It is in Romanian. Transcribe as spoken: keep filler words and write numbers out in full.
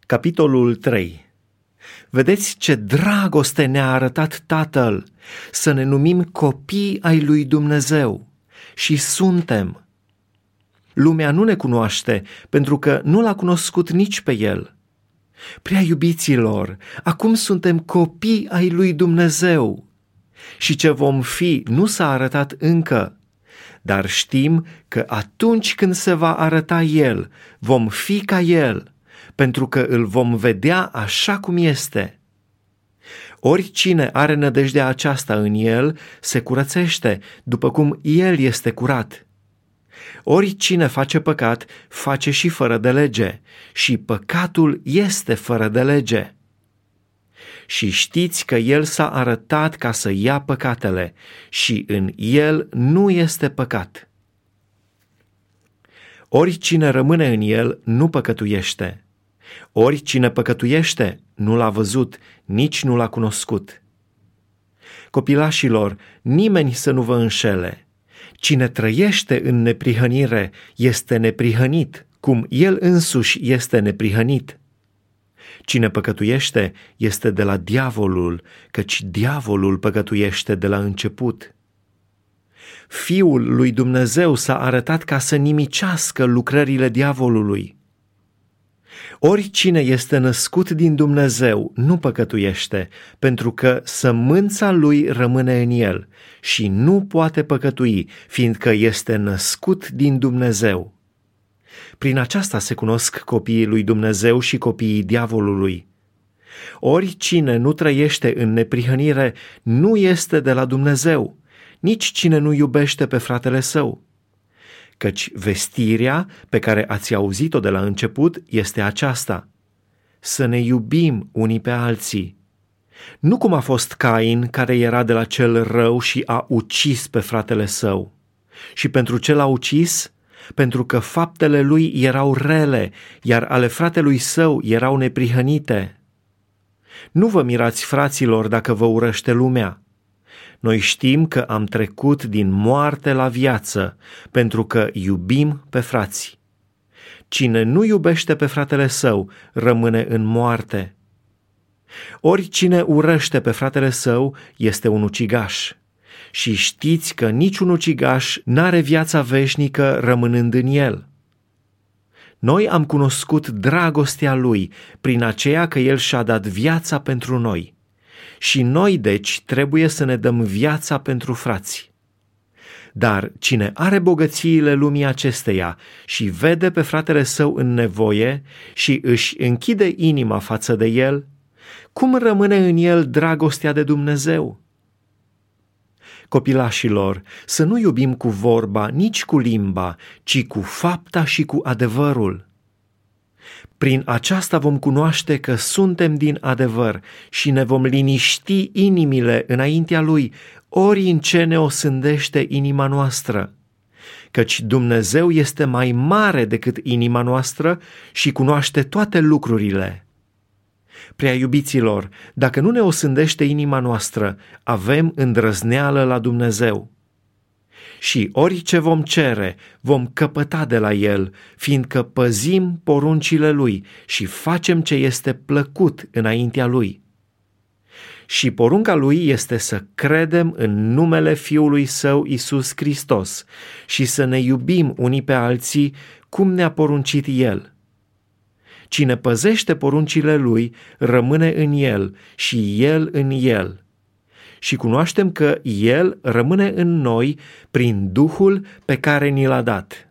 Capitolul trei. Vedeți ce dragoste ne-a arătat Tatăl, să ne numim copii ai lui Dumnezeu, și suntem. Lumea nu ne cunoaște pentru că nu l-a cunoscut nici pe El. Prea iubiților, acum suntem copii ai lui Dumnezeu și ce vom fi nu s-a arătat încă, dar știm că atunci când se va arăta El, vom fi ca El, pentru că îl vom vedea așa cum este. Oricine are nădejdea aceasta în El se curățește, după cum El este curat. Oricine face păcat, face și fără de lege, și păcatul este fără de lege. Și știți că El s-a arătat ca să ia păcatele, și în El nu este păcat. Oricine rămâne în El nu păcătuiește. Oricine păcătuiește nu l-a văzut, nici nu l-a cunoscut. Copilașilor, nimeni să nu vă înșele. Cine trăiește în neprihănire este neprihănit, cum El însuși este neprihănit. Cine păcătuiește este de la diavolul, căci diavolul păcătuiește de la început. Fiul lui Dumnezeu s-a arătat ca să nimicească lucrările diavolului. Oricine este născut din Dumnezeu nu păcătuiește, pentru că sămânța lui rămâne în el și nu poate păcătui, fiindcă este născut din Dumnezeu. Prin aceasta se cunosc copiii lui Dumnezeu și copiii diavolului. Oricine nu trăiește în neprihănire nu este de la Dumnezeu, nici cine nu iubește pe fratele său. Căci vestirea pe care ați auzit-o de la început este aceasta: să ne iubim unii pe alții. Nu cum a fost Cain, care era de la cel rău și a ucis pe fratele său. Și pentru ce l-a ucis? Pentru că faptele lui erau rele, iar ale fratelui său erau neprihănite. Nu vă mirați, fraților, dacă vă urăște lumea. Noi știm că am trecut din moarte la viață, pentru că iubim pe frați. Cine nu iubește pe fratele său rămâne în moarte. Oricine urăște pe fratele său este un ucigaș. Și știți că niciun ucigaș n-are viața veșnică rămânând în el. Noi am cunoscut dragostea lui prin aceea că el și-a dat viața pentru noi. Și noi, deci, trebuie să ne dăm viața pentru frați. Dar cine are bogățiile lumii acesteia și vede pe fratele său în nevoie și își închide inima față de el, cum rămâne în el dragostea de Dumnezeu? Copilașilor, să nu iubim cu vorba, nici cu limba, ci cu fapta și cu adevărul. Prin aceasta vom cunoaște că suntem din adevăr și ne vom liniști inimile înaintea Lui, ori în ce ne osândește inima noastră. Căci Dumnezeu este mai mare decât inima noastră și cunoaște toate lucrurile. Prea iubiților, dacă nu ne osândește inima noastră, avem îndrăzneală la Dumnezeu. Și orice vom cere, vom căpăta de la El, fiindcă păzim poruncile Lui și facem ce este plăcut înaintea Lui. Și porunca Lui este să credem în numele Fiului Său Iisus Hristos și să ne iubim unii pe alții cum ne-a poruncit El. Cine păzește poruncile Lui rămâne în El și El în El. Și cunoaștem că El rămâne în noi prin Duhul pe care ni l-a dat.